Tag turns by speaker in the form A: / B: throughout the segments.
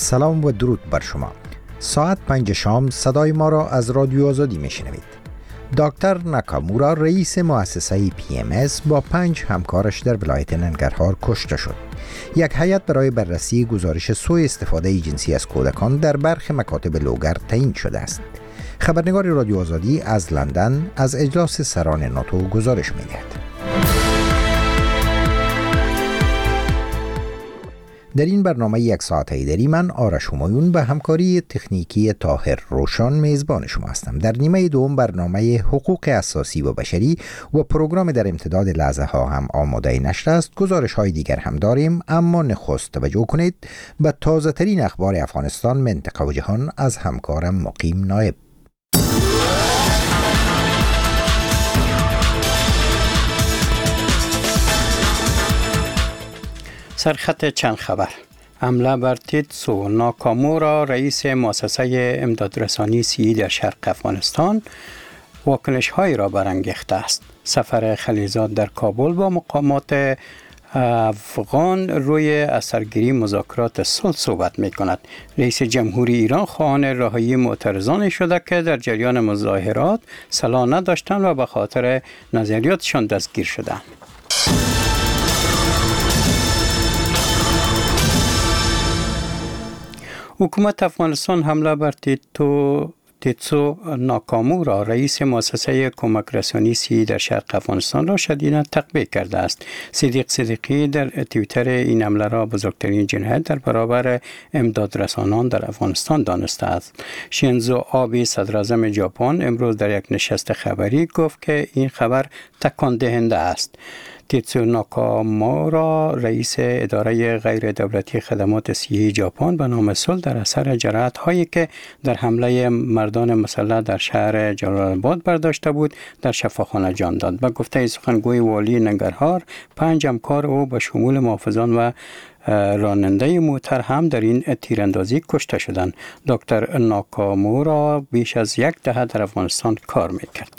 A: سلام و درود بر شما. ساعت 5 شام صدای ما را از رادیو آزادی میشنوید. دکتر ناکامورا رئیس مؤسسه PMS با 5 همکارش در ولایت ننگرهار کشته شد. یک هیئت برای بررسی گزارش سوء استفاده جنسی از کودکان در برخی مکاتب لوگر تعیین شده است. خبرنگار رادیو آزادی از لندن از اجلاس سران ناتو گزارش می‌دهد. در این برنامه یک ساعته دری من آرش همایون به همکاری تکنیکی طاهر روشان میزبان شما هستم. در نیمه دوم برنامه حقوق اساسی و بشری و پروگرام در امتداد لحظه ها هم آماده نشر است. گزارش های دیگر هم داریم، اما نخست توجه کنید به تازه ترین اخبار افغانستان، منطقه و جهان از همکارم مقیم نایب.
B: سرخط چند خبر. حمله بر تیتسو ناکامورا رئیس مؤسسه امدادرسانی سی در شرق افغانستان واکنش های را برانگیخته است. سفر خلیزاد در کابل با مقامات افغان روی اثرگیری مذاکرات صلح صحبت می کند. رئیس جمهوری ایران خواهان رهایی معترضان شده که در جریان مظاهرات صلاح نداشتند و به خاطر نظریاتشان دستگیر شدند. حکومت افغانستان حمله بر تیتسو ناکامورا رئیس مؤسسه کمک رسانی سی در شرق افغانستان را شدیداً تقبیح کرده است. صدیق صدیقی در توییتر این حمله را بزرگترین جنایت در برابر امدادرسانان در افغانستان دانسته است. شینزو آبی صدراعظم ژاپن امروز در یک نشست خبری گفت که این خبر تکان دهنده است. تیتسو ناکامورا رئیس اداره غیر دولتی خدمات صحی ژاپن به نام صلح در اثر جراحت هایی که در حمله مردان مسلح در شهر جلال آباد برداشته بود در شفاخانه جان داد. به گفته سخنگوی والی ننگرهار 5 همکار او به شمول محافظان و راننده موتر هم در این تیراندازی کشته شدند. دکتر ناکامورا بیش از 10 دهه در افغانستان کار میکرد.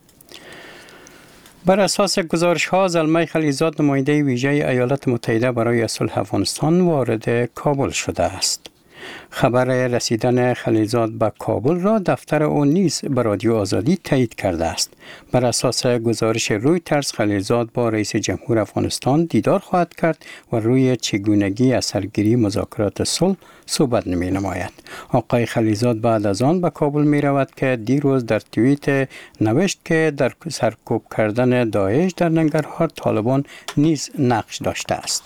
B: بر اساس گزارش ها زلمه خلیزاد نماینده ویژه ایالات متحده برای صلح افغانستان وارد کابل شده است. خبر رسیدن خلیزاد به کابل را دفتر او نیز به رادیو آزادی تایید کرده است. بر اساس گزارش رویترز خلیزاد با رئیس جمهور افغانستان دیدار خواهد کرد و روی چگونگی اثرگیری مذاکرات صلح صحبت نمی نماید. آقای خلیزاد بعد از آن به کابل می رود که دیروز در توییت نوشت که در سرکوب کردن داعش در ننگرهار طالبان نیز نقش داشته است.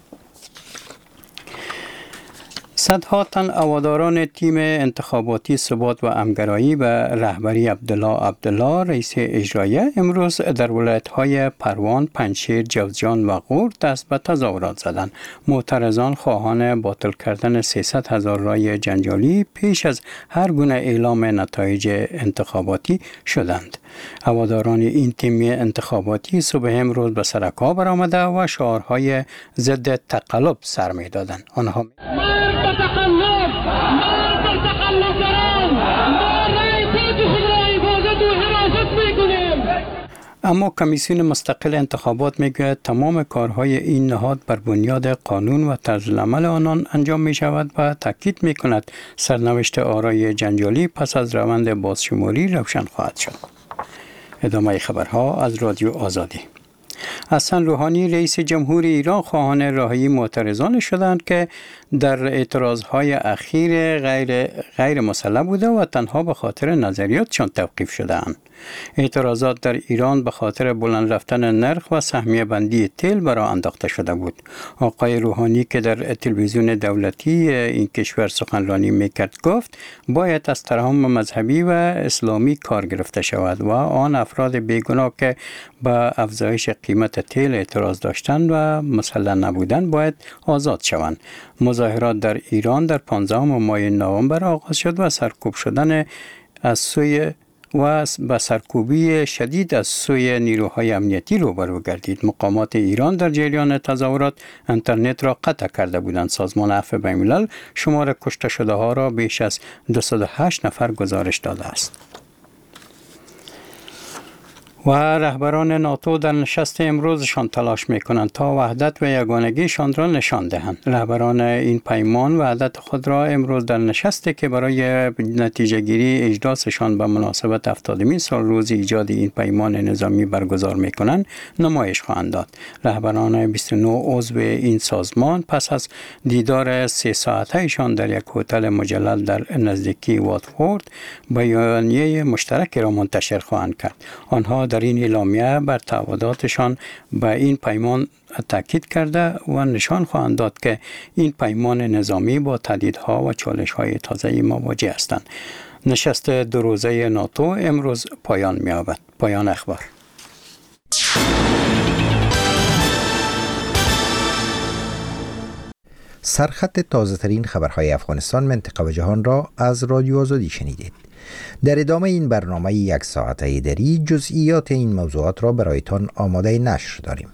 B: صدها تن هواداران تیم انتخاباتی ثبات و همگرایی به رهبری عبدالله رئیس اجرایی امروز در ولایت‌های پروان، پنجشیر، جوزجان و غور دست به تظاهرات زدند. معترضان خواهان باطل کردن 300,000 رای جنجالی پیش از هر گونه اعلام نتایج انتخاباتی شدند. هواداران این تیم انتخاباتی صبح امروز به سرک‌ها برآمده و شعارهای ضد تقلب سر می‌دادند. آنها اما کمیسیون مستقل انتخابات میگوید تمام کارهای این نهاد بر بنیاد قانون و طرزالعمل آنان انجام می شود و تاکید می کند سرنوشت آرای جنجالی پس از روند بازشماری روشن خواهد شد. ادامه خبرها از رادیو آزادی. حسن روحانی رئیس جمهوری ایران خواهان رهایی معترضان شدند که در اعتراضهای اخیر غیر مسلح بوده و تنها به خاطر نظریاتشان توقیف شده‌اند. اعتراضات در ایران به خاطر بلند رفتن نرخ و سهمیه بندی تیل برآ انداخته شده بود. آقای روحانی که در تلویزیون دولتی این کشور سخنرانی میکرد گفت باید از ترحم مذهبی و اسلامی کار گرفته شود و آن افراد بیگناه که به افزایش قیمت تیل اعتراض داشتند و مسلح نبودند باید آزاد شوند. مظاهرات در ایران در 15 ماه نوامبر آغاز شد و سرکوب شدن از سوی و به سرکوبی شدید از سوی نیروهای امنیتی روبرو گردید. مقامات ایران در جریان تظاهرات اینترنت را قطع کرده بودند. سازمان عفو بین‌الملل شمار کشته شده ها را بیش از 208 نفر گزارش داده است. و رهبران ناتو در نشست امروزشان تلاش می‌کنند تا وحدت و یگانگیشان را نشان دهند. رهبران این پیمان وحدت خود را امروز در نشستی که برای نتیجه گیری اجلاسشان به مناسبت 70مین سال روز ایجاد این پیمان نظامی برگزار می‌کنند نمایش خواهند داد. رهبران 29 عضو این سازمان پس از دیدار 3 ساعته‌شان در یک هتل مجلل در نزدیکی واتفورد بیانیه مشترک را منتشر خواهند کرد. آنها در این اعلامیه بر تعهداتشان به این پیمان تاکید کرده و نشان خواهند داد که این پیمان نظامی با تهدیدها و چالش‌های تازه‌ای مواجه هستند. نشست 2 روزه ناتو امروز پایان می‌یابد. پایان اخبار.
A: سرخط تازه‌ترین خبرهای افغانستان، منطقه و جهان را از رادیو آزادی شنیدید. در ادامه این برنامه 1 ساعته دری جزئیات این موضوعات را برایتان آماده نشر داریم.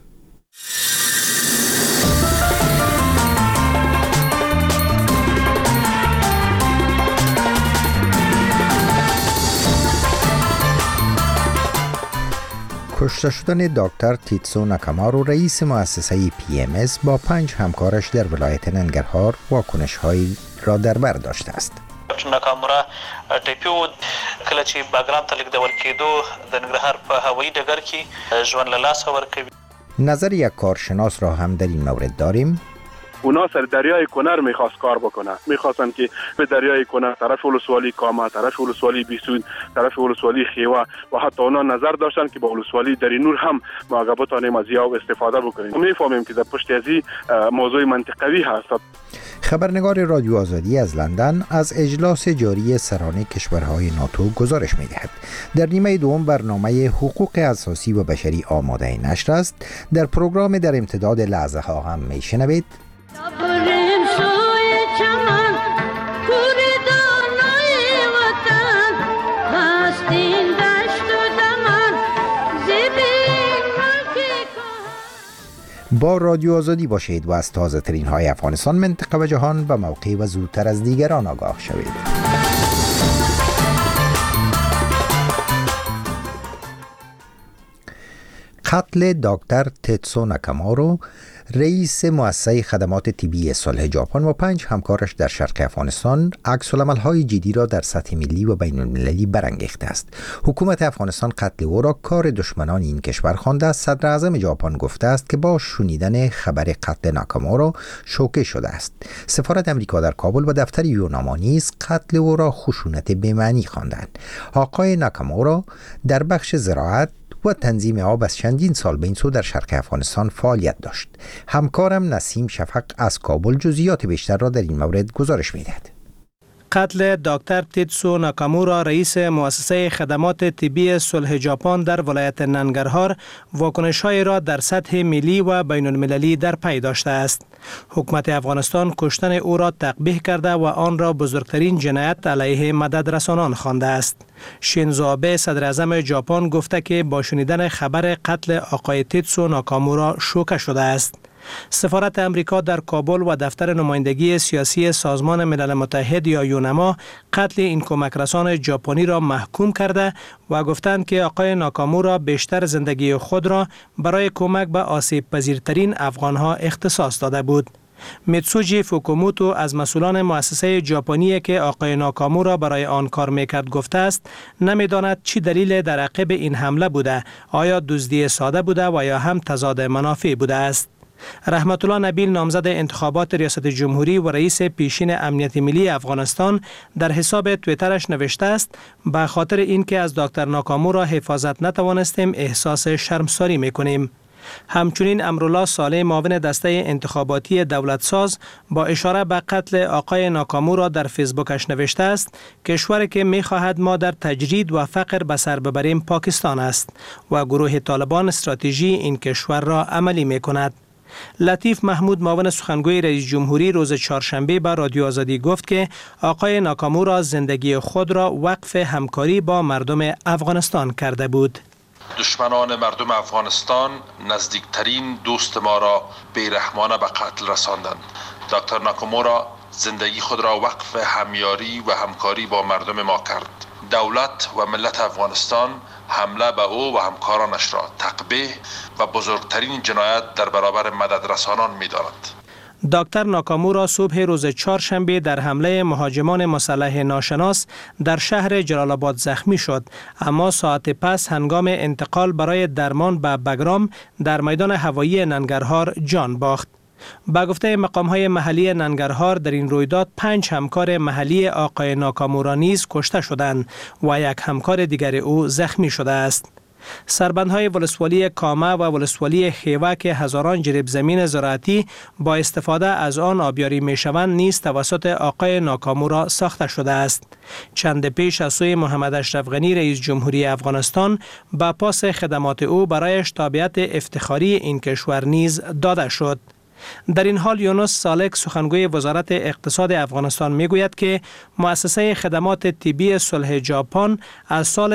A: کشته شدن دکتر تیتسو ناکامورو رئیس مؤسسه PMS با 5 همکارش در ولایت ننگرهار واکنش‌هایی را در بر داشته است.
C: ناکامورا ټیپیو کله چې باګرام ته لیږدول کېدو د ننګرهار په هوایي ډګر کې ژوند له لاسه ورکوي.
A: نظر یک کارشناس را هم در این مورد داریم.
D: اونا سر دریای کنر میخواست کار بکنه، میخواستن که به دریای کنر طرف ولسوالی کامه، طرف ولسوالی بیسود، طرف ولسوالی خیوه و حتی اونا نظر داشتن که با ولسوالی درینور هم ما بتانیم از یاو استفاده بکنیم. میفهمیم که در پشت از این موضوع منطقوی هست.
A: خبرنگار رادیو آزادی از لندن از اجلاس جاری سران کشورهای ناتو گزارش می‌دهد. در نیمه دوم برنامه حقوق اساسی و بشری آماده نشر است. در پروگرام در امتداد لحظه ها هم میشنوید با رادیو آزادی باشید و از تازه ترین های افغانستان، منطقه و جهان به موقع و زودتر از دیگران آگاه شوید. قتل دکتر تیتسو ناکامورو رئیس مؤسسه خدمات طبی صلح ژاپن و 5 همکارش در شرق افغانستان عکس‌العمل‌های جدی را در سطح ملی و بین‌المللی برانگیخته است. حکومت افغانستان قتل او را کار دشمنان این کشور خوانده است. صدر اعظم ژاپن گفته است که با شنیدن خبر قتل ناکامورو شوکه شده است. سفارت امریکا در کابل و دفتر یوناما نیز قتل او را خشونت بی‌معنی خواندند. آقای ناکامورو در بخش زراعت و تنظیم آب از چندین سال به این سو در شرق افغانستان فعالیت داشت. همکارم نسیم شفق از کابل جزئیات بیشتر را در این مورد گزارش می‌دهد.
E: قتل دکتر تیتسو ناکامورا رئیس مؤسسه خدمات طبی صلح ژاپن در ولایت ننگرهار واکنش‌های را در سطح ملی و بین‌المللی در پی داشته است. حکومت افغانستان کشتن او را تقبیح کرده و آن را بزرگترین جنایت علیه مدد رسانان خوانده است. شینزو آبه صدر اعظم ژاپن گفته که با شنیدن خبر قتل آقای تیتسو ناکامورا شوکه شده است. سفارت امریکا در کابل و دفتر نمایندگی سیاسی سازمان ملل متحد یا یونما قتل این کمک رسان ژاپنی را محکوم کرده و گفتند که آقای ناکامورا بیشتر زندگی خود را برای کمک به آسیب پذیرترین افغانها اختصاص داده بود. میتسوجی فوکوموتو از مسئولان مؤسسه ژاپنی که آقای ناکامورا برای آن کار میکرد گفته است نمیداند چی دلیل در عقب این حمله بوده، آیا دزدی ساده بوده و یا هم تضاد منافع بوده است. رحمت الله نبیل نامزد انتخابات ریاست جمهوری و رئیس پیشین امنیت ملی افغانستان در حساب توییترش نوشته است به خاطر اینکه از دکتر ناکامورا حفاظت نتوانستیم احساس شرمساری میکنیم. همچنین امرالله صالح معاون دسته انتخاباتی دولتساز با اشاره به قتل آقای ناکامورا در فیسبوکش نوشته است کشوری که می‌خواهد ما در تجرید و فقر به سر ببریم پاکستان است و گروه طالبان استراتژی این کشور را عملی می‌کند. لطیف محمود معاون سخنگوی رئیس جمهوری روز چهارشنبه به رادیو آزادی گفت که آقای ناکامورا زندگی خود را وقف همکاری با مردم افغانستان کرده بود.
F: دشمنان مردم افغانستان نزدیکترین دوست ما را بیرحمانه به قتل رساندند. دکتر ناکامورا زندگی خود را وقف همیاری و همکاری با مردم ما کرد. دولت و ملت افغانستان حمله به او و همکارانش را تقبیح و بزرگترین جنایت در برابر مددرسانان می‌داند.
E: دکتر ناکامورا صبح روز چهارشنبه در حمله مهاجمان مسلح ناشناس در شهر جلال آباد زخمی شد، اما ساعت پس هنگام انتقال برای درمان به بگرام در میدان هوایی ننگرهار جان باخت. با گفته مقام‌های محلی ننگرهار در این رویداد 5 همکار محلی آقای ناکامورا نیز کشته شدند و یک همکار دیگر او زخمی شده است. سربندهای ولسوالی کامه و ولسوالی خیوه که هزاران جریب زمین زراعتی با استفاده از آن آبیاری میشوند نیز توسط آقای ناکامورا ساخته شده است. چند پیش از سوی محمد اشرف غنی رئیس جمهوری افغانستان با پاس خدمات او برایش تابعیت افتخاری این کشور نیز داده شد. در این حال یونس سالک سخنگوی وزارت اقتصاد افغانستان میگوید که مؤسسه خدمات طبی صلح ژاپن از سال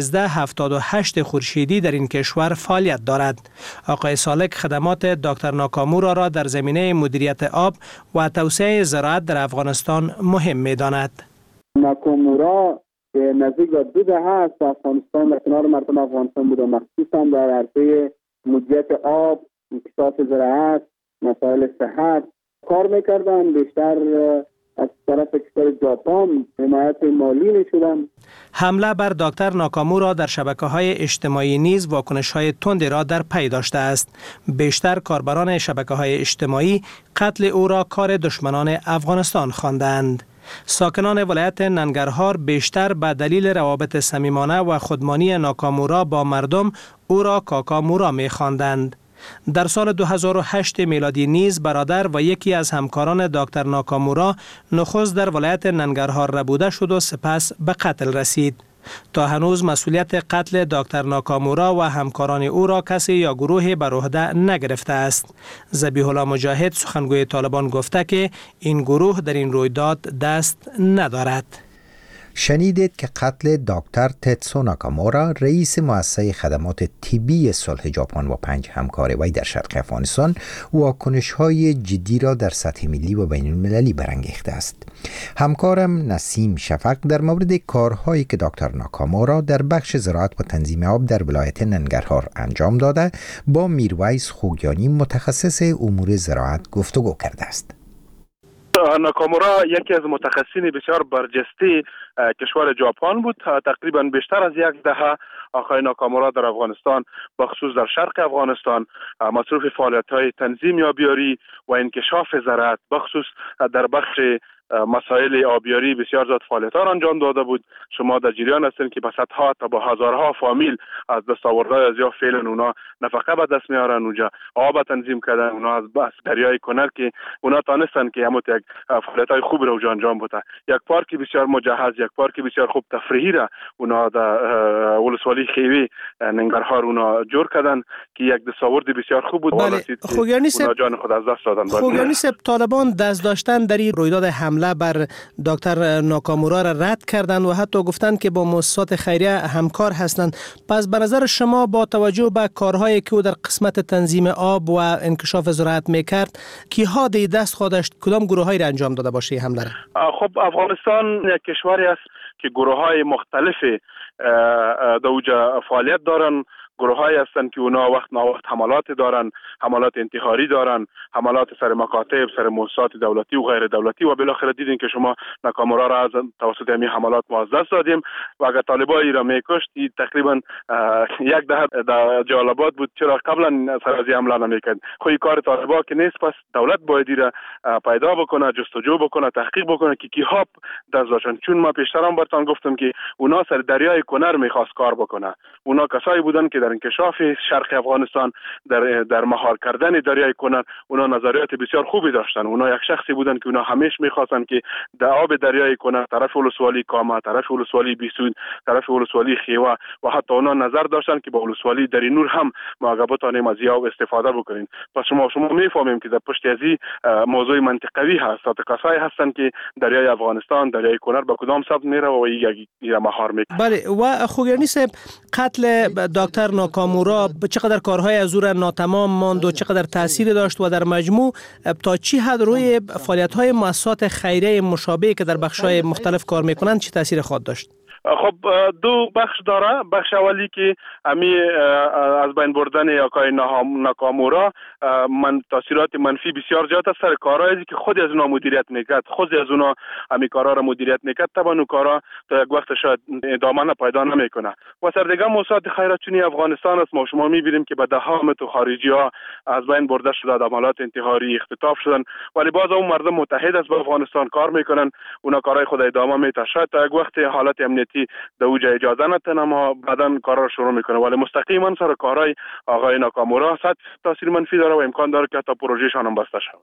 E: 1378 خورشیدی در این کشور فعالیت دارد. آقای سالک خدمات دکتر ناکامورا را در زمینه مدیریت آب و توسعه زراعت در افغانستان مهم می‌داند.
G: ناکامورا که نزدیک به 2 دهه است افغانستان در کنار مردم افغانستان بوده، مخصوصا در عرصه مدیریت آب، اقتصاد زراعت، مسائل صحت کار میکردن. بیشتر از طرف کشور ژاپن حمایت مالی میشدن. حمله بر دکتر ناکامورا در شبکه‌های اجتماعی نیز واکنش‌های تندی را در پی داشته است. بیشتر کاربران شبکه‌های اجتماعی قتل او را کار دشمنان افغانستان خواندند. ساکنان ولایت ننگرهار بیشتر به دلیل روابط صمیمانه و خودمانی ناکامورا با مردم او را کاکامورا می‌خواندند. در سال 2008 میلادی نیز برادر و یکی از همکاران دکتر ناکامورا نخست در ولایت ننگرهار ربوده شد و سپس به قتل رسید. تا هنوز مسئولیت قتل دکتر ناکامورا و همکاران او را کسی یا گروهی بر عهده نگرفته است. ذبیح الله مجاهد سخنگوی طالبان گفته که این گروه در این رویداد دست ندارد.
A: شنیدید که قتل دکتر تتسو ناکامورا رئیس مؤسسه خدمات طبی صلح ژاپن و 5 همکار وی در شرق افغانستان واکنش‌های جدی را در سطح ملی و بین المللی برانگیخته است. همکارم نسیم شفق در مورد کارهایی که دکتر ناکامورا در بخش زراعت و تنظیم آب در ولایت ننگرهار انجام داده با میرویس خوگیانی متخصص امور زراعت گفتگو کرده است.
D: ناکامورا یکی از متخصصین بسیار برجسته کشور ژاپن بود. تقریبا بیشتر از 1 دهه آقای ناکامورا در افغانستان بخصوص در شرق افغانستان مصروف فعالیت‌های تنظیم آبیاری و انکشاف زراعت بخصوص در بخش مسائل آبیاری بسیار زیاد فعالیت‌ها را انجام داده بود. شما در جریان هستید که به صدها تا با هزارها فامیل از دستاوردهای از یا فعلا اونا نفقه به دست میارن، اونجا آب تنظیم کردن، اونا از دریای کنر که اونا تانستن که همون یک فعالیت‌های خوب را اونجا انجام بده. یک پارک بسیار مجهز، یک پارک بسیار خوب تفریحی را اونا در ولسوالی خیوه ننگرهار اونا جور کردن که یک دستاورد بسیار خوب بود.
E: بله.
D: اونا جان خود از دست دادن.
E: خوگیانی صاحب، طالبان دست داشتن در این رویداد حمله بر دکتر ناکامورا را رد کردند و حتی گفتند که با مؤسسات خیریه همکار هستند. پس به نظر شما با توجه به کارهایی که او در قسمت تنظیم آب و انکشاف زراعت میکرد، کیها دست خودش کدام گروهایی را انجام داده باشه حمله را؟
D: خب افغانستان یک کشوری است که گروه‌های مختلفی در اوجا فعالیت دارن. گروه‌هایی هستند که اونا وقت ناوقت حملات دارن، حملات انتحاری دارن، حملات سر مکاتب، سر مؤسسات دولتی و غیر دولتی و بالاخره دیدین که شما ناکامورا را از توسط همین حملات ما از دست دادیم و اگر طالبان را میکشت تقریبا 1 دهه در جلال آباد بود. چرا قبلا سر از حمله نمیکرد؟ خو این کار طالبان که نیست. پس دولت باید را پیدا بکنه، جستجو بکنه، تحقیق بکنه که کیها دست داشتن. چون ما پیشترم براتون گفتم که اونا سر دریای کنر میخواست کار بکنه. اونا کسایی بودن که در انکشاف شرق افغانستان در مهار کردن دریای کنر اونا نظریات بسیار خوبی داشتن. اونا یک شخصی بودن که اونا همیشه میخواستن که در آب دریای کنر طرف ولسوالی کامه، طرف ولسوالی بیسود، طرف ولسوالی خیوه و حتی اونا نظر داشتن که با ولسوالی دری نور هم ما اگه بتونیم از آب استفاده بکنیم. پس شما میفهمیم که در پشت از این موضوع منطقوی هست. کسایی هستن که دریای افغانستان، دریای کنر به کدام سمت میره و یک مهار میکنه.
E: بله. و خوگیانی صاحب، قتل دکتر ناکامورا چقدر کارهای از او را ناتمام ماند و چقدر تاثیر داشت و در مجموع تا چی حد روی فعالیت‌های مؤسسات خیریه مشابه که در بخش‌های مختلف کار می‌کنند چه تاثیر خود داشت؟
D: خب دو بخش داره. بخش اولی که امی از بین بردن آقای ناکامورا من تاثیرات منفی بسیار زیاد است سر کارهایی که خود از اونا مدیریت میکرد، خود از اونا امی کارا را مدیریت میکرد، طبعا اون کارا تا یک وقت شاید ادامه پیدا نمیکنه. و سر دیگه موساد خیراتچونی افغانستان است. ما شما میبینیم که به دهام تو خارجی ها از بین برده شده، عملیات انتحاری اختطاف شدن، ولی باز اون مردم متحد است با افغانستان کار میکنن، اونا کارهای خود ادامه میده. شاید تا یک وقت حالت امنیتی در اوج اجازه نده اما بعداً کارا رو شروع میکنه، ولی مستقیما سر کارهای آقای ناکامورا صد تاثیر منفی داره و امکان داره که تا پروژهشان هم بسته شود.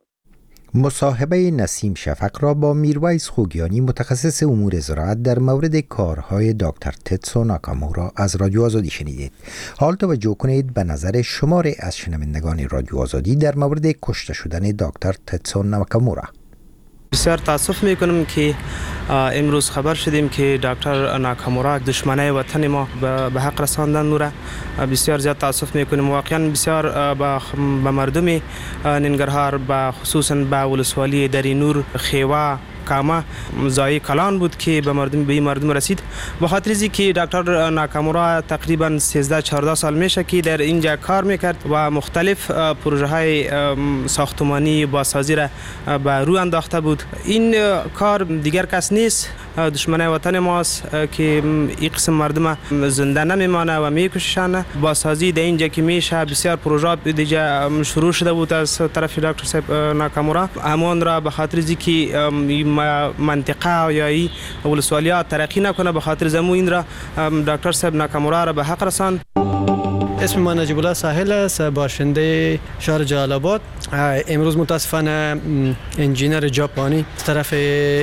A: مصاحبه نسیم شفق را با میرویس خوگیانی متخصص امور زراعت در مورد کارهای دکتر تدسو ناکامورا از رادیو آزادی شنیدید. حال توجه کنید به نظر شماری از شنوندگان رادیو آزادی در مورد کشته شدن دکتر تدسو ناکامورا.
H: بسیار تاسف میکنم که امروز خبر شدیم که دکتر ناکامورا دشمنای وطن ما به حق رساندن نوره. بسیار زیاد تاسف میکنیم. واقعا بسیار به مردم ننگرهار خصوصا به ولسوالی دری نور، خیوه، کامه زای کلان بود که به مردم رسید. به خاطر از اینکه دکتر ناکامورا تقریبا 13-14 سال میشه که در اینجا کار میکرد و مختلف پروژه های ساختمانی بازسازی را به روی انداخته بود. این کار دیگر کس نیست، دشمن وطن ماست که این قسم مردم زنده نمیمانه و میکششن. بازسازی در اینجا که میشه بسیار پروژه دیگه شروع شده بود از طرف دکتر صاحب ناکامورا. همان را به خاطر از اینکه منطقه یا ای ولسوالیات ترقی نکنه، به خاطر زمو این را دکتر صاحب ناکامورا را به حق رساند.
I: اسم من نجیب الله ساحل است، باشنده شهر جلال آباد. امروز متاسفانه انجینر ژاپنی طرف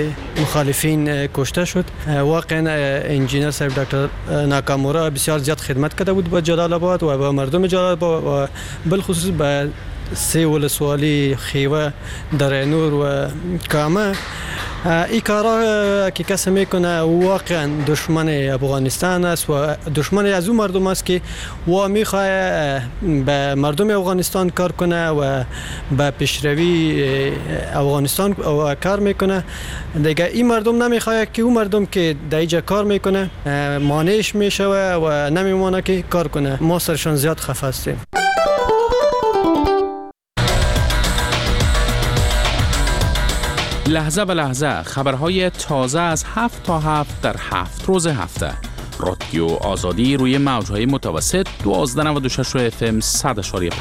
I: مخالفین کشته شد. واقعا انجینر صاحب دکتر ناکامورا بسیار زیاد خدمت کرده بود با جلال آباد و با مردم جلال آباد و بالخصوص با سه ولسوالی خیوه، در نور و کامه. این کارا که کسی میکنه واقعا دشمن افغانستان است و دشمن از اون مردم است که میخواد به مردم افغانستان کار کنه و به پیشروی افغانستان کار میکنه. دیگه این مردم نمیخواد که اون مردم که در اینجا کار میکنه مانعش میشه و نمیمونه که کار کنه. ما سرشان زیاد خفه هستیم.
J: لحظه به لحظه خبرهای تازه از 7 تا 7 در 7 روز هفته. رادیو آزادی روی موجهای متوسط 1296 FM 100.5.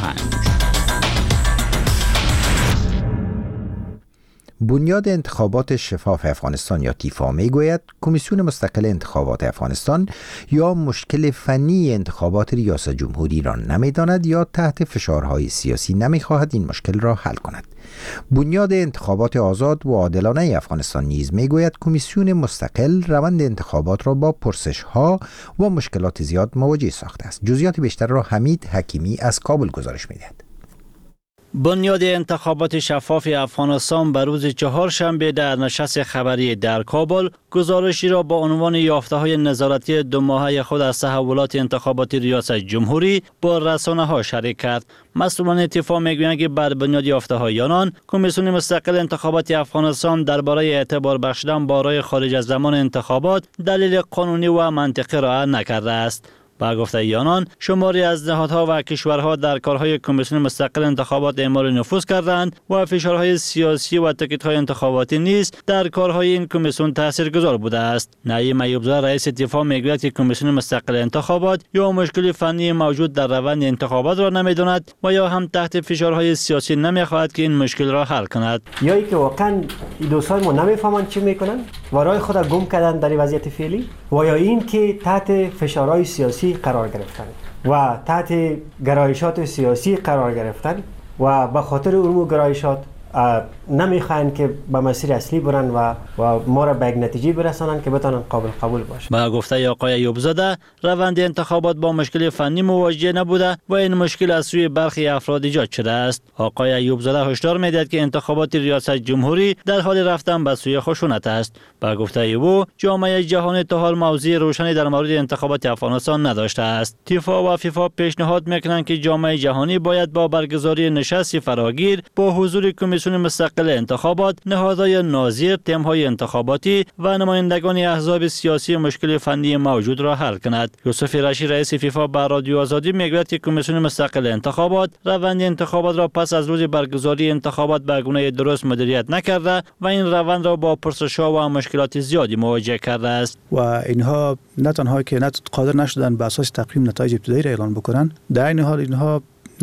A: بنیاد انتخابات شفاف افغانستان یا تیفا میگوید کمیسیون مستقل انتخابات افغانستان یا مشکل فنی انتخابات ریاست جمهوری را نمیداند یا تحت فشارهای سیاسی نمیخواهد این مشکل را حل کند. بنیاد انتخابات آزاد و عادلانه افغانستان نیز میگوید کمیسیون مستقل روند انتخابات را با پرسش‌ها و مشکلات زیاد مواجه ساخته است. جزئیات بیشتر را حمید حکیمی از کابل گزارش می‌دهد.
K: بنیاد انتخابات شفاف افغانستان بر روز چهارشنبه در نشست خبری در کابل گزارشی را با عنوان یافته‌های نظارتی 2 ماهه خود از تحولات انتخابات ریاست جمهوری با رسانه‌ها شریک کرد. مسئولان اتفاق میگویند که بر بنیاد یافته‌های آنان کمیسیون مستقل انتخابات افغانستان درباره اعتبار بخشیدن برای خارج از زمان انتخابات دلیل قانونی و منطقی را نکرده است. با گفته آنان شماری از نهادها و کشورها در کارهای کمیسیون مستقل انتخابات اعمال نفوذ کردند و فشارهای سیاسی و تاکیدهای انتخاباتی نیز در کارهای این کمیسیون تاثیرگذار بوده است. نعیم ایوبزاده رئیس اتفاق میگوید که کمیسیون مستقل انتخابات یا مشکل فنی موجود در روند انتخابات را نمیداند و یا هم تحت فشارهای سیاسی نمیخواهد که این مشکل را حل کند.
L: یا اینکه واقعا دوستان ما نمیفهمند چی میکنن و راه خود گم کردن در وضعیت فعلی، و یا این که تحت فشارهای سیاسی قرار گرفتن و تحت گرایشات سیاسی قرار گرفتن و به خاطر اون گرایشات نمیخواین که به مسیر اصلی برن و ما را به یک نتیجه برسانن که بتونن قابل قبول باشه.
K: با گفته آقای ایوبزاده روند انتخابات با مشکل فنی مواجه نبوده و این مشکل از سوی برخی افراد ایجاد شده است. آقای ایوبزاده هشدار میدهد که انتخابات ریاست جمهوری در حال رفتن به سوی خشونت است. با گفته او جامعه جهانی تا حال موضع روشنی در مورد انتخابات افغانستان نداشته است. تیفا و فیفا پیشنهاد میکنند که جامعه جهانی باید با برگزاری نشستی فراگیر با حضور کمیسیون کمیسیون مستقل انتخابات، نهادهای ناظر، تیم‌های انتخاباتی و نمایندگان احزاب سیاسی مشکل فنی موجود را حل کند. یوسف رشی رئیس فیفا بر رادیو آزادی میگوید که کمیسیون مستقل انتخابات روند انتخابات را پس از روز برگزاری انتخابات به گونه درست مدیریت نکرده و این روند را با پرسش‌ها و مشکلات زیادی مواجه کرده است.
M: و اینها نه تنها که قادر نشدن به اساس تقویم نتایج ابتدایی را اعلان بکنن، در این حال اینها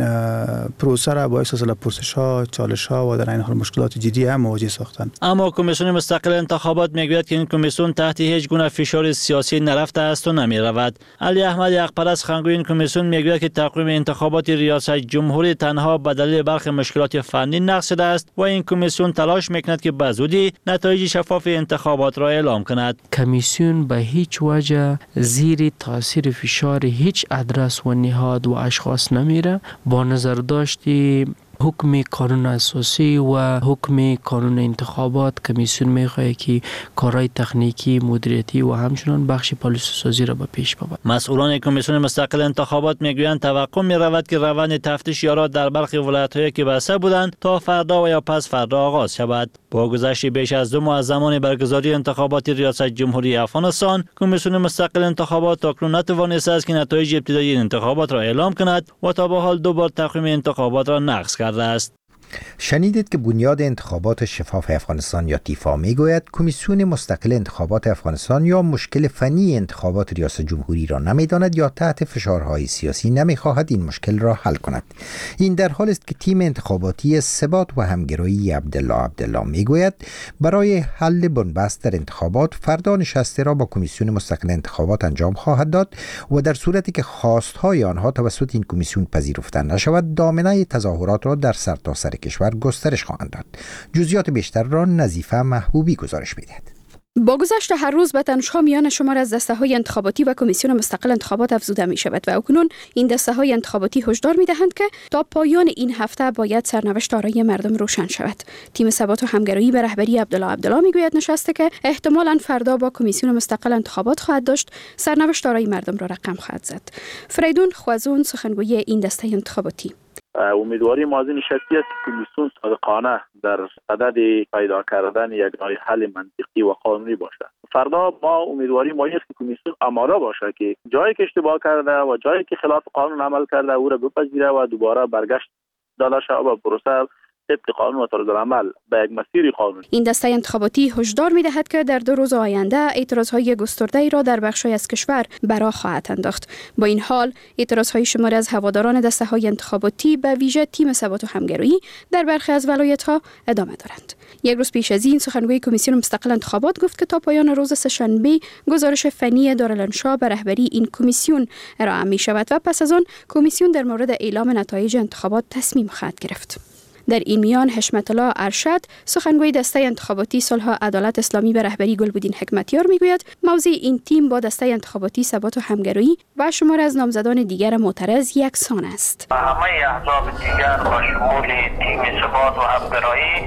M: پروسه را باعث از پرسش‌ها، چالش‌ها و در این حال مشکلات جدی هم مواجه ساختند.
K: اما کمیسیون مستقل انتخابات میگوید که این کمیسیون تحت هیچ گونه فشار سیاسی نرفته است و نمی‌رود. علی احمد یقپرست خنگوی این کمیسیون میگوید که تقویم انتخابات ریاست جمهوری تنها به دلیل برخی مشکلات فنی نقض شده است و این کمیسیون تلاش میکند که به زودی نتایج شفاف انتخابات را اعلام کند.
N: کمیسیون به هیچ وجه زیر تاثیر فشار هیچ ادرس و نهاد و اشخاص نمیره. با نظر داشتی حکم قانون اساسی و حکم قانون انتخابات، کمیسیون میخواهد که کارهای تکنیکی، مدیریتی و همچنان بخش پالیسی سازی را به پیش ببرد.
K: مسئولان کمیسیون مستقل انتخابات میگویند توقع می‌رود که روند تفتیش یارا در برخی ولایت‌هایی که بسته بودند تا فردا و یا پس فردا آغاز شود. با گذشت بیش از 2 ماه از زمان برگزاری انتخابات ریاست جمهوری افغانستان، کمیسیون مستقل انتخابات تاکنون نتوانسته است که نتایج ابتدایی انتخابات را اعلام کند و تا به حال 2 بار تقویم انتخابات را نقض کرده است.
A: شنیدید که بنیاد انتخابات شفاف افغانستان یا تیفا میگوید کمیسیون مستقل انتخابات افغانستان یا مشکل فنی انتخابات ریاست جمهوری را نمیداند یا تحت فشارهای سیاسی نمیخواهد این مشکل را حل کند. این در حال است که تیم انتخاباتی ثبات و همگرایی عبدالله میگوید برای حل بنبست در انتخابات فردا نشسته را با کمیسیون مستقل انتخابات انجام خواهد داد و در صورتی که خواستهای آنها توسط این کمیسیون پذیرفته نشود دامنه تظاهرات را در سرتاسر کشور گسترش خواهند داد. جزئیات بیشتر را نظیفه محبوبی گزارش می‌دهد.
O: با گذشت هر روز به تنش‌ها میان شمار از دسته‌های انتخاباتی و کمیسیون مستقل انتخابات افزوده می‌شود و اکنون این دسته‌های انتخاباتی هشدار می‌دهند که تا پایان این هفته باید سرنوشت آرای مردم روشن شود. تیم ثبات و همگرایی به رهبری عبدالله میگوید نشسته که احتمالاً فردا با کمیسیون مستقل انتخابات خواهد داشت صرنوشت آرای مردم را رقم خواهد زد. فریدون خوازون سخنگوی این دسته انتخاباتی:
P: امیدواری ما از این شکلی است که کمیسیون صادقانه در صدد پیدا کردن یک راه حل منطقی و قانونی باشد. فردا ما امیدواری ما است که کمیسیون آماده باشه که جایی که اشتباه کرده و جایی که خلاف قانون عمل کرده او را بپذیره و دوباره برگشت داده شود و پروسه طبق قانون و طرز عمل به یک مسیر قانونی.
O: این دسته انتخاباتی هشدار می‌دهد که در 2 روز آینده اعتراض‌های گسترده‌ای را در بخش‌های از کشور برآ خواهد انداخت. با این حال اعتراض‌های شماری از هواداران دسته‌های انتخاباتی به ویژه تیم ثبات و همگرایی در برخی از ولایت‌ها ادامه دارند. یک روز پیش از این سخنگوی کمیسیون مستقل انتخابات گفت که تا پایان روز سه‌شنبه گزارش فنی دارالانشا به رهبری این کمیسیون ارائه می‌شود و پس از آن کمیسیون در مورد اعلام نتایج انتخابات تصمیم خواهد گرفت. در این میان حشمت الله ارشد سخنگوی دسته انتخاباتی صلح و عدالت اسلامی به رهبری گلبدین حکمتیار میگوید موضع این تیم با دسته انتخاباتی ثبات و همگرایی و شمار از نامزدان دیگر معترض یکسان است.
Q: همه احزاب دیگر با شمول تیم ثبات و همگرایی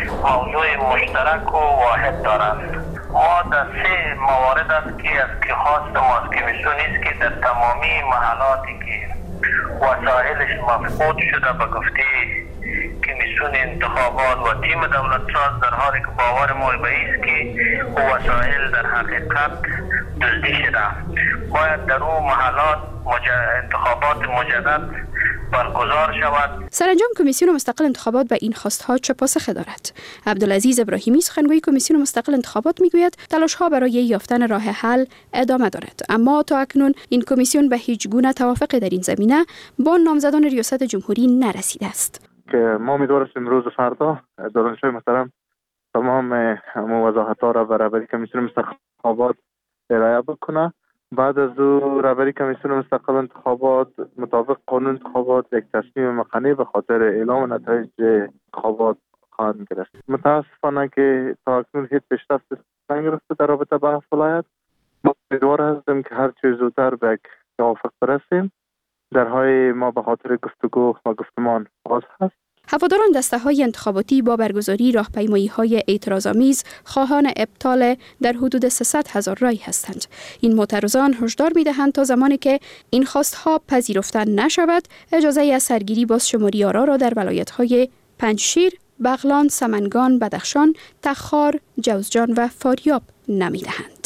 Q: موضوع مشترک و واحد دارند. ما در 3 موارد است که از که خواست ما از کمیسیون است که در تمامی محلاتی که وسایلش مفقود شده به گفته کمیسیون انتخابات و تیم دولتساز در حالی که باور ما به است که وسایل در حقیقت دزدی شده باید در اون محلات انتخابات مجدد برگزار شود.
O: سرانجام کمیسیون مستقل انتخابات به این خواستها چه پاسخی دارد؟ عبدالعزیز ابراهیمی سخنگوی کمیسیون مستقل انتخابات میگوید تلاش‌ها برای یافتن راه حل ادامه دارد، اما تا اکنون این کمیسیون به هیچ گونه توافقی در این زمینه با نامزدان ریاست جمهوری نرسیده است.
R: که ما امیدوار هستیم روز فردا دارالانشای محترم تمام وضاحت‌ها را به رهبری کمیسیون مستقل انتخابات ارائه بکنه. بعد از او رهبری کمیسیون مستقل انتخابات مطابق قانون انتخابات یک تصمیم مقنع به خاطر اعلام نتایج انتخابات خواهند گرفت. متاسفانه که تا اکنون هیچ پیشرفت نگرفته در رابطه با ولایت. ما امیدوار هستیم که هر چه زودتر به یک توافق برسیم. درهای ما به خاطر گفتگو و گفتمان باز هست.
O: هواداران دسته‌های انتخاباتی با برگزاری راهپیمایی‌های اعتراض‌آمیز خواهان ابطال در حدود 300,000 رای هستند. این معترضان هشدار می‌دهند تا زمانی که این خواست‌ها پذیرفته نشود، اجازه از سرگیری بازشماری آرا را در ولایت‌های پنجشیر، بغلان، سمنگان، بدخشان، تخار، جوزجان و فاریاب نمی دهند.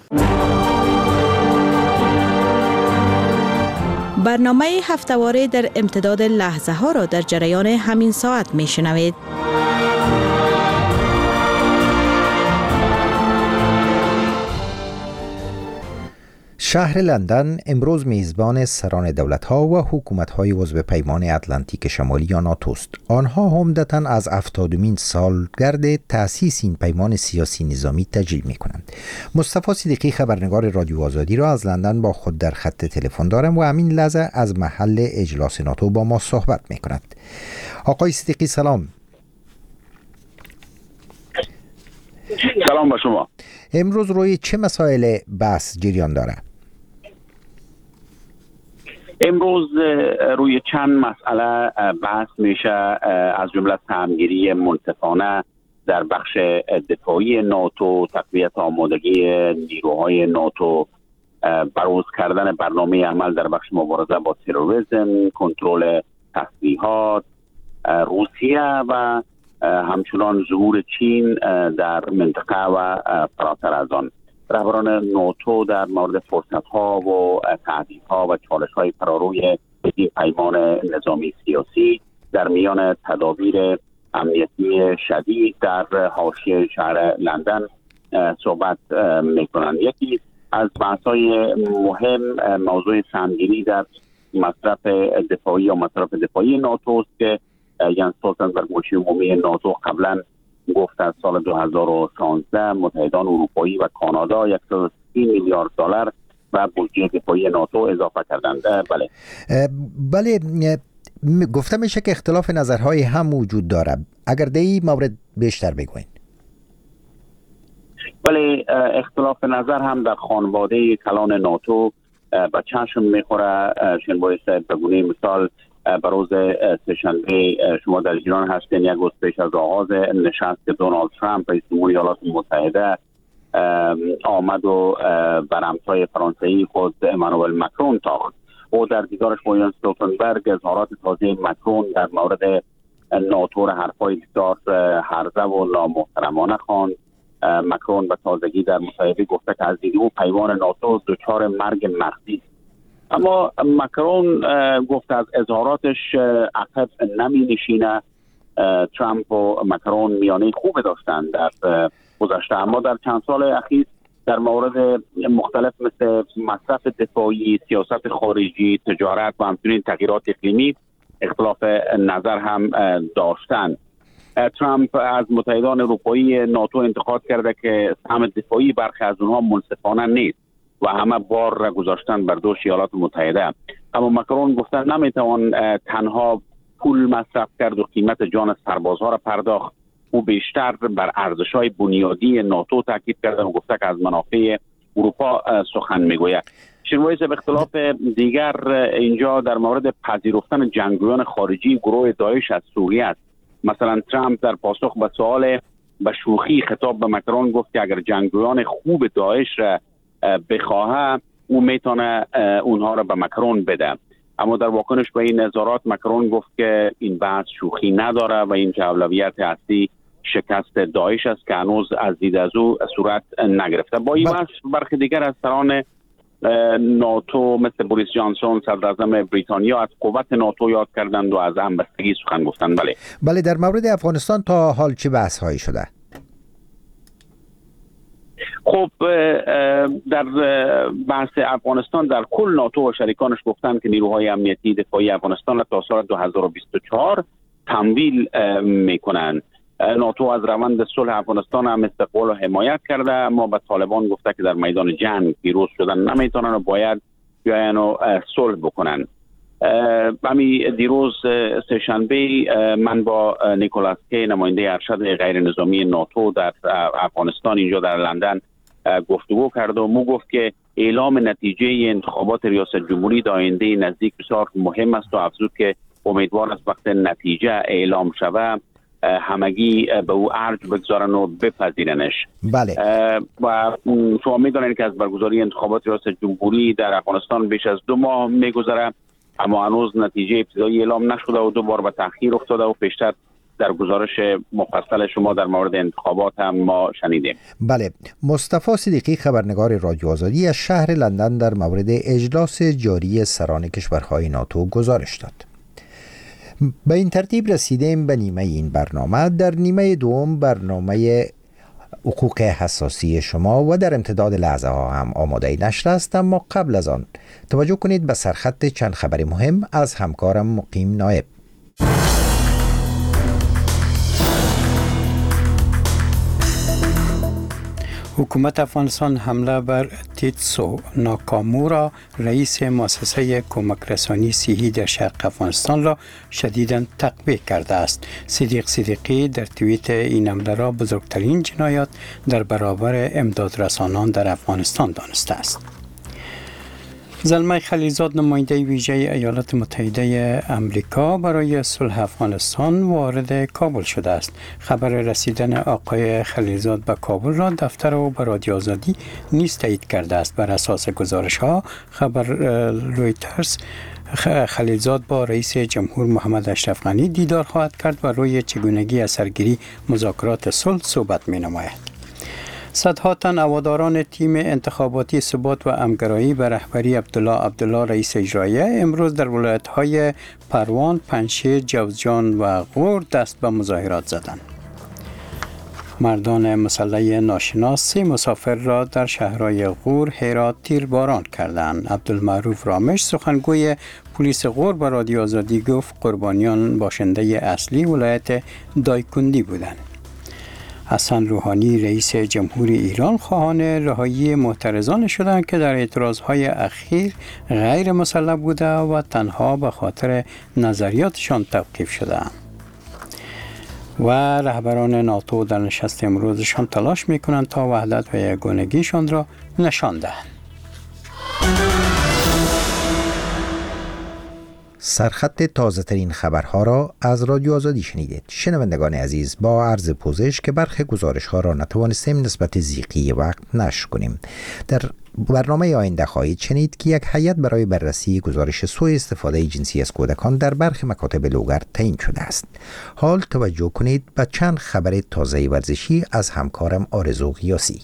S: برنامه هفته‌واره در امتداد لحظه ها را در جریان همین ساعت می شنوید.
A: شهر لندن امروز میزبان سران دولت‌ها و حکومت‌های عضو پیمان اتلانتیک شمالی یا ناتو است. آنها عمدتاً از 70مین سالگرد تأسیس این پیمان سیاسی نظامی تجلیل می‌کنند. مصطفی صدیقی خبرنگار رادیو آزادی را از لندن با خود در خط تلفن دارم و همین لحظه از محل اجلاس ناتو با ما صحبت می‌کند. آقای صدیقی سلام.
T: سلام با شما.
A: امروز روی چه مسائل بحث جریان داره؟
T: امروز روی چند مسئله بحث میشه، از جمله سهمگیری منصفانه در بخش دفاعی ناتو، تقویت آمادگی نیروهای ناتو، بروز کردن برنامه عمل در بخش مبارزه با تروریسم، کنترل تسلیحات، روسیه و همچنان ظهور چین در منطقه و فراتر از آن. رهبران ناتو در مورد فرصت‌ها و تهدیدها و چالش‌های فراروی این پیمان نظامی سیاسی در میان تدابیر امنیتی شدید در حاشیه شهر لندن صحبت می‌کنند. یکی از بحث‌های مهم موضوع سهمگیری در مصرف دفاعی یا مصرف دفاعی ناتو است که یانس استولتنبرگ مشیر عمومی ناتو قبلا گفت از سال 2016 متحدان اروپایی و کانادا 130 میلیارد دلار و بودجه دفاعی ناتو اضافه کردند.
A: بله، گفته میشه که اختلاف نظرهای هم وجود داره. اگر در این مورد بیشتر بگوین.
T: بله، اختلاف نظر هم در خانواده کلان ناتو به چشم میخوره. شنبه به گونه مثال بروز سه‌شنبه شما در ایران هستین، یک روز پیش از آغاز نشست که دونالد ترامپ رئیس جمهور ایالات متحده آمد و بر همتای فرانسوی خود امانوئل مکرون تاخت. او در دیدارش با یانس استولتنبرگ اظهارات تازه مکرون در مورد ناتو را حرفای بسیار هرزه و نامحترمانه خواند. مکرون به تازگی در مصاحبه گفته که از دید او پیمان ناتو دچار مرگ مغزی است. اما مکرون گفت از اظهاراتش عقب نمی نشینه. ترامپ و مکرون میانه خوب داشتند در گذشته، اما در چند سال اخیر در مورد مختلف مثل مصرف دفاعی، سیاست خارجی، تجارت و همچنین تغییرات اقلیمی اختلاف نظر هم داشتند. ترامپ از متحدان اروپایی ناتو انتقاد کرده که سهم دفاعی برخی از اونها منصفانه نیست و همه بار را گذاشتن بر دوش ایالات متحده. اما مکرون گفتن نمیتوان تنها پول مصرف کرد و قیمت جان سربازها را پرداخت. او بیشتر بر ارزش‌های بنیادی ناتو تاکید کرد و گفته که از منافع اروپا سخن میگوید. شنوایز به اختلاف دیگر اینجا در مورد پذیرفتن جنگجویان خارجی گروه داعش از سوریه است. مثلا ترامپ در پاسخ به سوال به شوخی خطاب به مکرون گفت که اگر جنگجویان خوب داعش را بخواهد او میتونه اونها را به مکرون بده. اما در واکنش به این اظهارات مکرون گفت که این بحث شوخی نداره و این که اولویت اصلی شکست داعش است که هنوز از دید از او صورت نگرفته. با این بحث برخی دیگر از سران ناتو مثل بوریس جانسون صدر اعظم بریتانیا از قوت ناتو یاد کردند و از همبستگی سخن گفتند.
A: بله، در مورد افغانستان تا حال چه بحث هایی شده؟
T: خب در بحث افغانستان در کل ناتو و شریکانش گفتند که نیروهای امنیتی دفاعی افغانستان را تا سال 2024 تمویل میکنند. ناتو از روند صلح افغانستان هم استقبال و حمایت کرده، اما به طالبان گفته که در میدان جنگ پیروز شدن نمیتونن و باید بیاین و صلح بکنن. همین دیروز سه‌شنبه من با نیکولاس کی نماینده ارشد غیر نظامی ناتو در افغانستان اینجا در لندن گفتگو کرد و مو گفت که اعلام نتیجه انتخابات ریاست جمهوری در آینده نزدیک بسیار مهم است و افزود که امیدوار است وقت نتیجه اعلام شود همگی به او ارج بگذارن و بپذیرنش.
A: بله.
T: و شما میدونید که از برگزاری انتخابات ریاست جمهوری در افغانستان بیش از 2 ماه میگذره، اما هنوز نتیجه ابتدایی اعلام نشده و 2 بار به تأخیر افتاده و پیشتر در گزارش مفصل شما در مورد انتخابات هم ما شنیدیم.
A: بله، مصطفی صدیقی خبرنگار رادیو آزادی از شهر لندن در مورد اجلاس جاری سران کشورهای ناتو گزارش داد. به این ترتیب رسیدیم به نیمه این برنامه. در نیمه دوم برنامه حقوق حساسی شما و در امتداد لحظه ها هم آماده نشر است، اما قبل از آن توجه کنید به سرخط چند خبر مهم از همکارم مقیم نایب.
B: حکومت افغانستان حمله بر تیتسو ناکامورا رئیس مؤسسه کمک رسانی صحی در شرق افغانستان را شدیداً تقبیح کرده است. صدیق صدیقی در توییت این حمله را بزرگترین جنایت در برابر امداد رسانان در افغانستان دانسته است. زلمه خلیلزاد نماینده ویژه ایالات متحده امریکا برای صلح افغانستان وارد کابل شده است. خبر رسیدن آقای خلیلزاد به کابل را دفتر او به رادیو آزادی نیز تایید کرده است. بر اساس گزارش ها خبر رویترز، خلیلزاد با رئیس جمهور محمد اشرف غنی دیدار خواهد کرد و روی چگونگی اثرگیری مذاکرات صلح صحبت می نماید. صدها تن هواداران تیم انتخاباتی ثبات و همگرایی به رهبری عبدالله رئیس اجراییه امروز در ولایت‌های پروان، پنجشیر، جوزجان و غور دست به مظاهرات زدند. مردان مسلح ناشناس 3 مسافر را در شهرهای غور، هرات تیرباران کردند. عبدالمعروف رامش سخنگوی پلیس غور به رادیو آزادی گفت قربانیان باشنده اصلی ولایت دایکندی بودند. حسن روحانی رئیس جمهوری ایران خواهان رهایی معترضان شدند که در اعتراضهای اخیر غیر مسلح بوده و تنها به خاطر نظریاتشان توقیف شدند. و رهبران ناتو در نشست امروزشان تلاش میکنند تا وحدت و یگانگیشان را نشان دهند.
A: سرخط تازه ترین خبرها را از رادیو آزادی شنیدید. شنوندگان عزیز، با عرض پوزش که برخی گزارش ها را نتوانستیم نسبت ضیقی وقت نشر کنیم. در برنامه آینده خواهید شنید که یک هیئت برای بررسی گزارش سوء استفاده جنسی از کودکان در برخی مکاتب لوگر تعیین شده است. حال توجه کنید به چند خبر تازه ورزشی از همکارم آرزو غیاسی.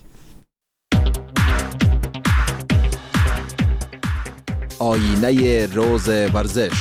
U: آینه روز ورزش.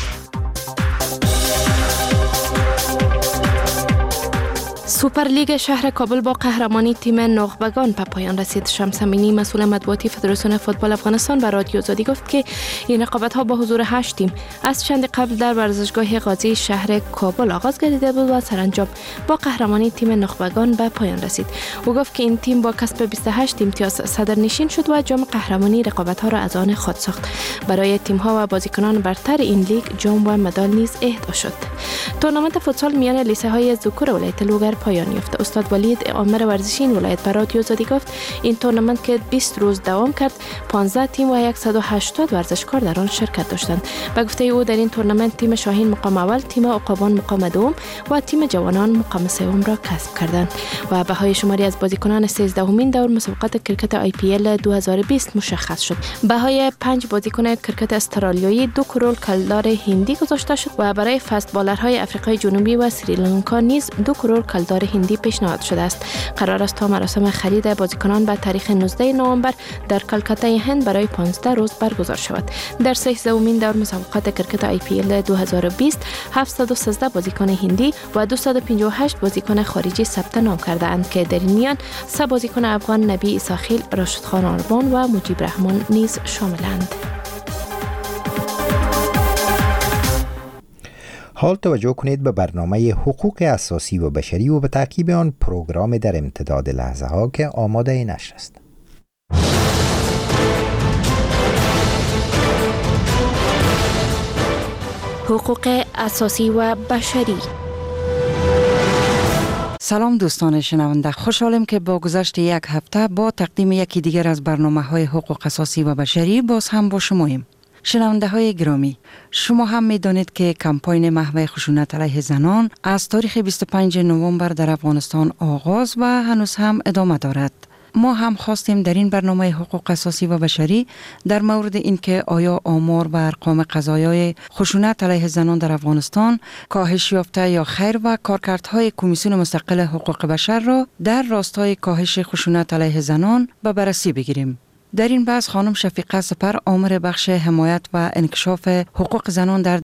V: سوپرلیگ شهر کابل با قهرمانی تیم نخبگان به پایان رسید. شمس امینی مسئول مطبوعاتی فدراسیون فوتبال افغانستان به رادیو آزادی گفت که این رقابت ها با حضور 8 تیم از چند قبل در ورزشگاه قاضی شهر کابل آغاز گردیده بود و سرانجام با قهرمانی تیم نخبگان به پایان رسید. او گفت که این تیم با کسب 28 امتیاز صدرنشین شد و جام قهرمانی رقابت ها را از آن خود ساخت. برای تیم ها و بازیکنان برتر این لیگ جام و مدال نیز اهدا شد. تورنمنت فوتسال میان لیسه های ذکور ولایت لوگر پایان یافت. استاد ولید عامر ورزشی این ولایت به رادیو آزادی گفت این تورنمنت که 20 روز دوام کرد 15 تیم و 180 ورزشکار در آن شرکت داشتند. به گفته او در این تورنمنت تیم شاهین مقام اول، تیم عقابان مقام دوم و تیم جوانان مقام سوم را کسب کردند و بهای شماری از بازیکنان 13مین دور مسابقات کرکت IPL 2020 مشخص شد. بهای 5 بازیکن کرکت استرالیایی 2 کرور کلدار هندی گذاشته شد و برای فست بالرهای آفریقای جنوبی و سریلانکا نیز 2 کرور کلدار هندی پیشنهاد شده است. قرار است تا مراسم خرید بازیکنان به تاریخ 19 نوامبر در کلکته هند برای 15 روز برگزار شود. در 13مین دور مسابقات کرکت IPL 2020 713 بازیکن هندی و 258 بازیکن خارجی ثبت نام کرده اند که در این میان 3 بازیکن افغان نبی ایساخیل، راشد خان آربان و مجیب رحمان نیز شاملند.
A: حال توجه کنید به برنامه حقوق اساسی و بشری و به تعقیب آن پروگرام در امتداد لحظه ها که آماده نشر است.
V: حقوق اساسی و بشری.
W: سلام دوستان شنونده، خوشحالم که با گذشت یک هفته با تقدیم یکی دیگر از برنامه‌های حقوق اساسی و بشری باز هم با شماییم. شنونده های گرامی، شما هم می دانید که کمپاین محو خشونت علیه زنان از تاریخ 25 نوامبر در افغانستان آغاز و هنوز هم ادامه دارد. ما هم خواستیم در این برنامه حقوق اساسی و بشری در مورد اینکه آیا آمار و ارقام قضایای خشونت علیه زنان در افغانستان کاهش یافته یا خیر و کارکردهای کمیسیون مستقل حقوق بشر را در راستای کاهش خشونت علیه زنان به بررسی بگیریم. در این بحث خانم شفیقه سپر، آمر بخش حمایت و انکشاف حقوق زنان در